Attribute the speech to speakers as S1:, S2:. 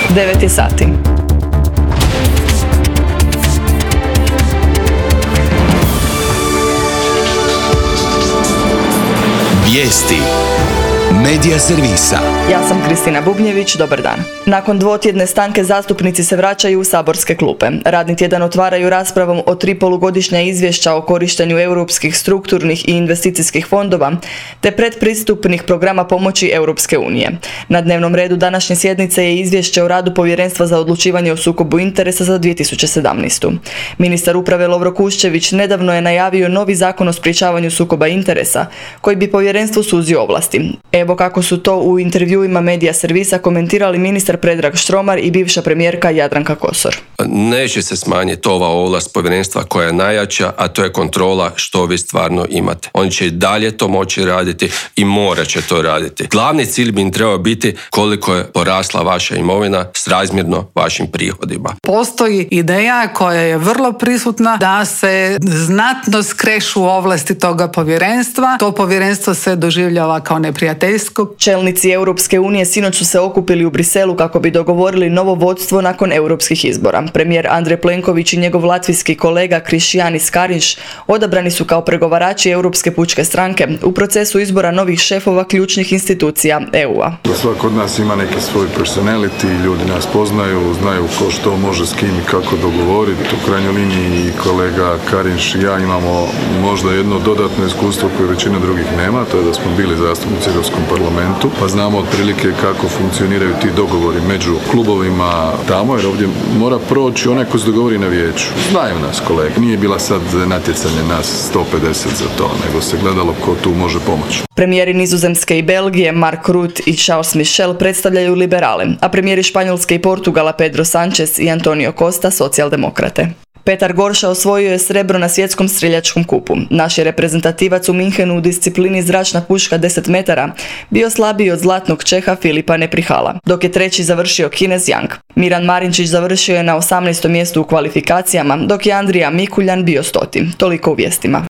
S1: 9 je sati.
S2: Vijesti Medija servisa.
S1: Ja sam Kristina Bubnjević, dobar dan. Nakon dvotjedne stanke zastupnici se vraćaju u saborske klupe. Radni tjedan otvaraju raspravom o 3 polugodišnja izvješća o korištenju europskih strukturnih i investicijskih fondova te predpristupnih programa pomoći Europske unije. Na dnevnom redu današnje sjednice je izvješće o radu Povjerenstva za odlučivanje o sukobu interesa za 2017. Ministar uprave Lovro Kuščević nedavno je najavio novi zakon o sprječavanju sukoba interesa koji bi povjerenstvu suzio ovlasti. Evo kako su to u intervjuima Medija servisa komentirali ministar Predrag Štromar i bivša premijerka Jadranka Kosor.
S3: Neće se smanjiti ova ovlast povjerenstva koja je najjača, a to je kontrola što vi stvarno imate. Oni će i dalje to moći raditi i morat će to raditi. Glavni cilj bi im trebao biti koliko je porasla vaša imovina srazmjerno vašim prihodima.
S4: Postoji ideja koja je vrlo prisutna da se znatno skrešu ovlasti toga povjerenstva. To povjerenstvo se doživljava kao neprijateljsko.
S1: Čelnici Europske unije sinoć su se okupili u Briselu kako bi dogovorili novo vodstvo nakon europskih izbora. Premijer Andrej Plenković i njegov latvijski kolega Krišjanis Kariņš odabrani su kao pregovarači Europske pučke stranke u procesu izbora novih šefova ključnih institucija EU-a.
S5: Svako od nas ima neki svoj personality, ljudi nas poznaju, znaju ko što može s kim i kako dogovoriti. U krajnjoj liniji i kolega Kariņš i ja imamo možda jedno dodatno iskustvo koje većina drugih nema, to je da smo bili zastupnici u Europskom parlamentu, pa znamo otprilike kako funkcioniraju ti dogovori među klubovima tamo, jer ovdje mora proći onaj ko se dogovori na vijeću. Znaju nas kolege, nije bila sad natjecanje nas 150 za to, nego se gledalo ko tu može pomoći.
S1: Premijeri Nizozemske i Belgije Mark Rutte i Charles Michel predstavljaju liberale, a premijeri Španjolske i Portugala Pedro Sánchez i Antonio Costa socijaldemokrate. Petar Gorša osvojio je srebro na svjetskom streljačkom kupu. Naš je reprezentativac u Minhenu u disciplini zračna puška 10 metara bio slabiji od zlatnog Čeha Filipa Neprihala, dok je treći završio Kinez Yang. Miran Marinčić završio je na 18. mjestu u kvalifikacijama, dok je Andrija Mikuljan bio 100. Toliko u vijestima.